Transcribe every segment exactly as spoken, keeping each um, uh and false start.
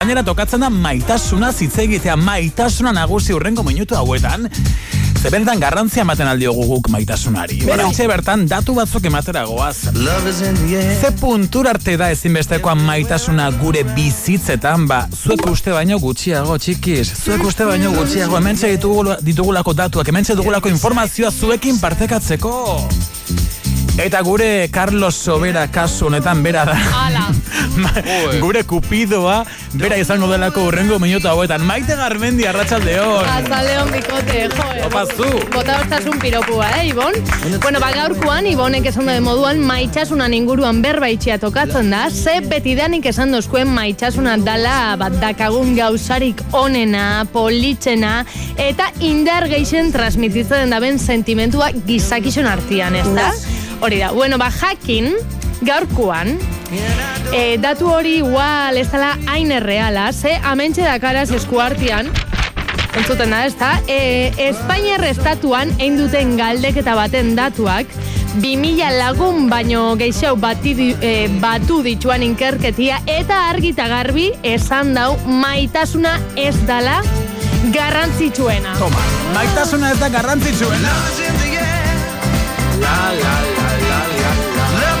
Gainera tokatzen da maitasuna hitz egitea, maitasuna nagusi urrengo minutu hauetan. Zebentan garrantzia ematen aldiogu guk maitasunari. Horantxe bertan datu batzuk ematera goaz. Ze puntur arte da ezinbestekoa maitasuna gure bizitzetan, ba, zuek uste baino gutxiago, txikiz. Zuek uste baino gutxiago, hementxe ditugulako datuak, hementxe dugulako informazioa zuekin partekatzeko. Eta gure Carlos Sobera kasu honetan bera da. Ala. Gure kupidoa bera izango delako urrengo minutu hauetan. Maite Garmendi, arratsaldeon. Arratsaldeon bikote, joe. Opa zu. Bota hortasun piropua, eh, Ibon? Bueno, ba gaurkoan Ibonek esan duen moduan maitasunan inguruan berbaitxea tokatzen da. Ze betidanik esan dozkuen maitasuna dala bat dakagun gauzarik onena, politzena eta indar geixen transmititzen daben sentimentua gizakizun artean, ez da? Hori da, bueno, ba, jakin, gaurkoan, e, datu hori igual ez dela hain erreala, ze amentxe dakaraz eskuartian, entzuten da, ez da, e, Espainiar estatuan egin duten galdeketa baten datuak, bi mila lagun baino gehiago bati, e, batu dituan inkerketia, eta argi eta garbi esan dau maitasuna ez dala garrantzitsuena. Toma, maitasuna ez da garrantzitsuena. La, la, la, la, la, la.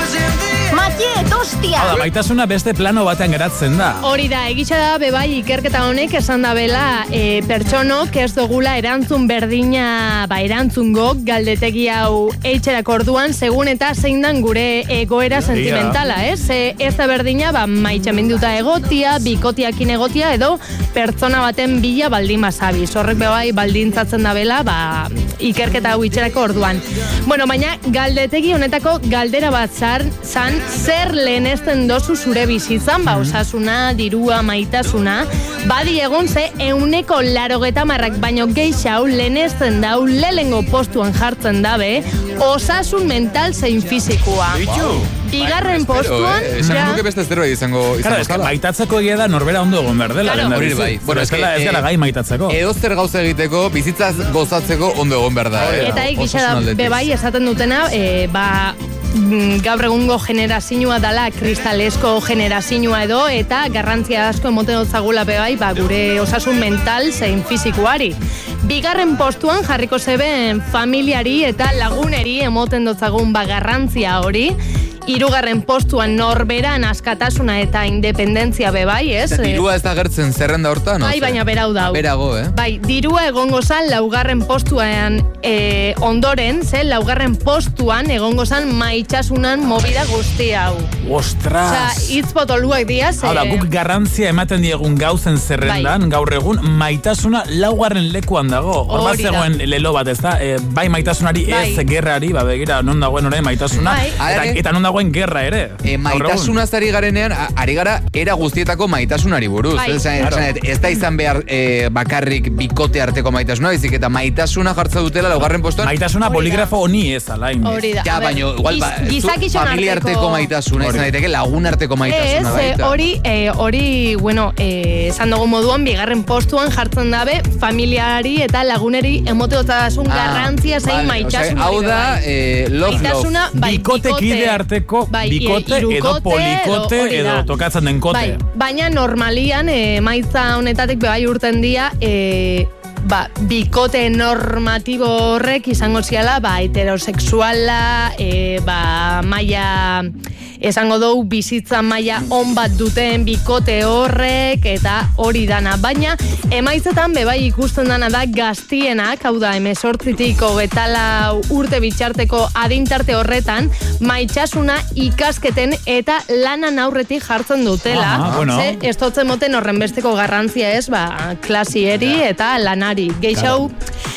Matiet, ostia! Hala, maitasuna beste plano batean geratzen da. Hori da, egitxa da, bebai, ikerketa honek esan da bela e, pertsonok ez dugula erantzun berdina, ba, erantzungo galdetegi hau eitxerak orduan, segun eta zein dan gure egoera sentimentala, ez? E, ez da berdina, ba, maitxamenduta egotia, bikotiakin egotia, edo pertsona baten bila baldin basabiz. Horrek bebai, baldintzatzen da bela, ba, ikerketa hau itxerako orduan. Bueno, baina galdetegi honetako galdera bat zar, zan, zer lehenesten dozu zure bizitzan, ba, osasuna, dirua, maitasuna, badi egon ze euneko larogeta marrak baino gehiago lehenesten dau lehengo postuan jartzen dabe, osasun mental zein fizikoa. Bigarren postuan, eh, esan nuke beste zerbait izango Claro, es que maitatzeko egia da norbera ondo egon berdela. Claro. Hori bai. Bueno, ez gara ez gara gai maitatzeko. Edo zer gauza egiteko, bizitzaz gozatzeko ondo egon behar da. Eh? eta egitxa Osasun da, aldetik. bebai esaten dutena, e, ba, gaur egungo generazioa dala kristalesko generazioa edo eta garrantzia asko emoten dotzagula bebai, ba, gure osasun mental zein fizikoari. Bigarren postuan jarriko zeben familiari eta laguneri emoten dotzagun ba, garrantzia hori. Hirugarren postuan norberan askatasuna eta independentzia bebai, ez? Dirua ez da gertzen zerrenda hortan? Bai, baina berau dau. Berago, eh? Bai, dirua egongo zan laugarren postuan e, ondoren, ze laugarren postuan egongo zan maitxasunan movida guzti hau. Ostras! Osa, hitz potoluak diaz. Hau da, guk garrantzia ematen diegun gauzen zerrendan, Bai. gaur egun maitasuna laugarren lekuan dago. Hor bat Hori da. zegoen lelo bat, ez da? E, bai maitasunari Bai. ez gerrari, ba begira, non dagoen orain maitasuna, Bai. eta, Are. eta non dagoen gerra ere. E, maitasunaz ari garenean, a- ari gara era guztietako maitasunari buruz. Bai. Esan, Claro. esan, ez da izan behar e, bakarrik bikote arteko maitasuna, bizik eta maitasuna jartza dutela laugarren postuan. Maitasuna Hori da. poligrafo honi ez alain. Hori da. Ja, A ber, baino, igual, ba, giz- zu gizakizun familia arteko arteko maitasuna, izan daiteke lagun arteko Ez, maitasuna eh, baita. hori, eh, hori, bueno, eh, esan dugu moduan, bigarren postuan jartzen dabe, familiari eta laguneri emote dotzasun Ah, garrantzia zein vale, maitasun. osea, hau da, eh, love, Maitasuna, love. bai, Bikote kide arteko, bai, bikote edo hirukote, polikote hori da. edo tokatzen den kote. Bai, baina normalian, eh, maitza honetatik bai urten dia, eh, ba, bikote normatibo horrek izango ziala, ba, heterosexuala, eh, ba, maila, esango dugu bizitza maila on bat duten bikote horrek, eta hori dana. Baina, emaitzetan bebai ikusten dana da gaztienak, hau da, emezortzitik hogetala urte bitxarteko adintarte horretan, maitxasuna ikasketen eta lanan aurretik jartzen dutela. Aha, bueno. Ze, ez dotzen moten horren besteko garrantzia ez, ba, klasieri eta lanari. Geixau,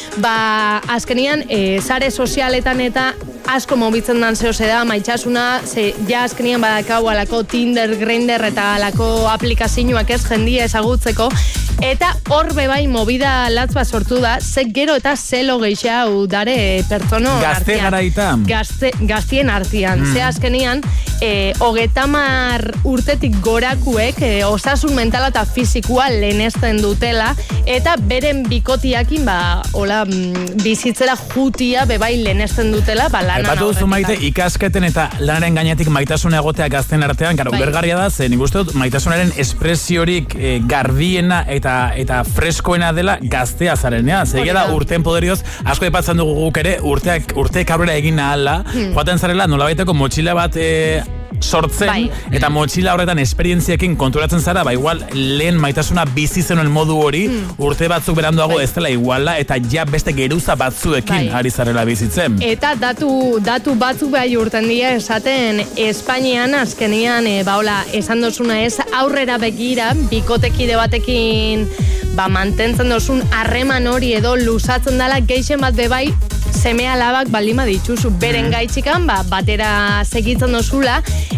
ba, azkenian, e, sare sozialetan eta asko mobitzen dan zehose da, maitxasuna, ze, ja azkenian badakau alako Tinder, Grindr eta alako aplikazioak ez jendia ezagutzeko, Eta hor bebai movida latzba sortu da, ze gero eta zelo gehiago dare pertsono Gazte garaita. Gazte, gaztien artean. Mm. Ze azkenian, e, hogetamar urtetik gorakuek e, osasun mentala eta fizikua lehenesten dutela, eta beren bikotiakin, ba, hola, bizitzera jutia bebai lehenesten dutela, ba, lanan Epatu duzu maite, ikasketen eta lanaren gainetik maitasuna egotea gazten artean, karo, bai. Bergarria da, ze nik uste dut maitasunaren espresiorik e, gardiena eta eta freskoena dela gaztea zarenea. Zegea da urteen poderioz, asko epatzen dugu guk ere, urteak, urteek aurrera egin ahala, hmm. joaten zarela nolabaiteko motxila bat e, sortzen, bai. Eta motxila horretan esperientziekin konturatzen zara, ba igual lehen maitasuna bizi zenuen modu hori, hmm. urte batzuk beranduago bai. Ez dela iguala, eta ja beste geruza batzuekin bai. Ari zarela bizitzen. Eta datu, datu batzuk bai urten dira esaten Espainian azkenian, e, baola, esan dozuna ez, aurrera begira, bikotekide batekin ba, mantentzen dozun harreman hori edo luzatzen dela geixen bat bebai seme alabak baldima dituzu beren gaitxikan, ba, batera segitzen dozula,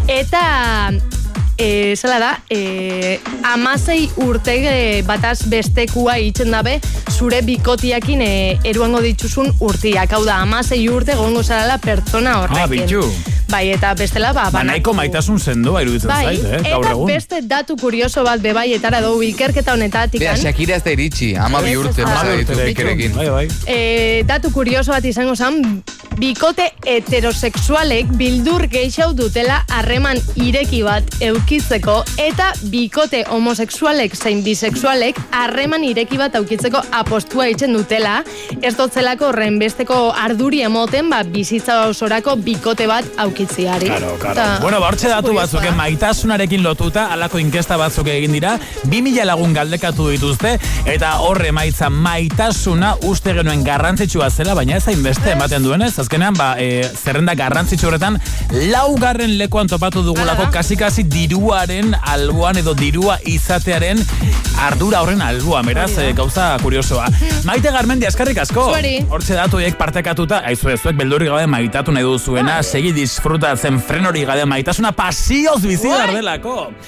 eta e, zela da, e, amasei urte bataz bestekua itzen dabe, zure bikotiakin e, eruango dituzun urtiak. Hau da, amasei urte gongo zarala pertsona horrekin. Ah, bitu. Bai, eta bestela, ba... Ba, nahiko maitasun zendoa iruditzen bai, zait, eh, gaur egun. Eta beste datu kurioso bat bebai, etara dugu ikerketa honetatik. Bea, Shakira ez da iritsi, ama bi urte, pasa ditu bikerekin. Bai, bai. E, datu kurioso bat izango zen, bikote heterosexualek bildur gehiago dutela harreman ireki bat eukitzeko, eta bikote homosexualek zein bisexualek harreman ireki bat aukitzeko apostua itzen dutela, ez dotzelako horren besteko arduri emoten, ba, bizitza osorako bikote bat aukitziari. Claro, claro. Ta, bueno, ba, hortxe datu batzuk, maitasunarekin lotuta, alako inkesta batzuk egin dira, bi mila lagun galdekatu dituzte, eta horre maitza maitasuna uste genuen garrantzitsua zela, baina ez hainbeste ematen duenez, azkenean, ba, e, zerrenda garrantzitsu horretan, laugarren lekuan topatu dugulako, kasi-kasi diruaren alboan edo dirua izatearen ardura horren alboan, beraz, e, gauza kuriosoa. Maite Garmendi, eskerrik asko. Hortxe datuek partekatuta, aizu ezuek beldurri gabe maitatu nahi duzuena, segi disfrutatzen frenori gabe maitasuna pasioz bizi gardelako.